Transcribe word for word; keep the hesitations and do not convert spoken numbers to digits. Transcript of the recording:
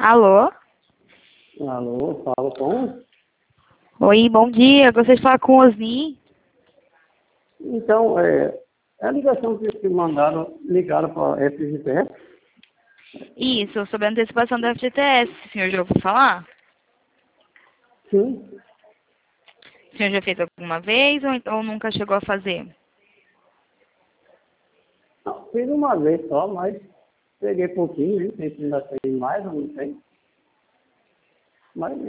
Alô? Alô, fala com? Oi, bom dia. Gostaria de falar com o Osni. Então, é, é a ligação que que mandaram, ligaram para a F G T S? Isso, sobre a antecipação da F G T S. O senhor já ouviu falar? Sim. O senhor já fez alguma vez ou, então nunca chegou a fazer? Não, fiz uma vez só, mas peguei pouquinho, hein? Tem que ainda tem mais, eu não sei. Mas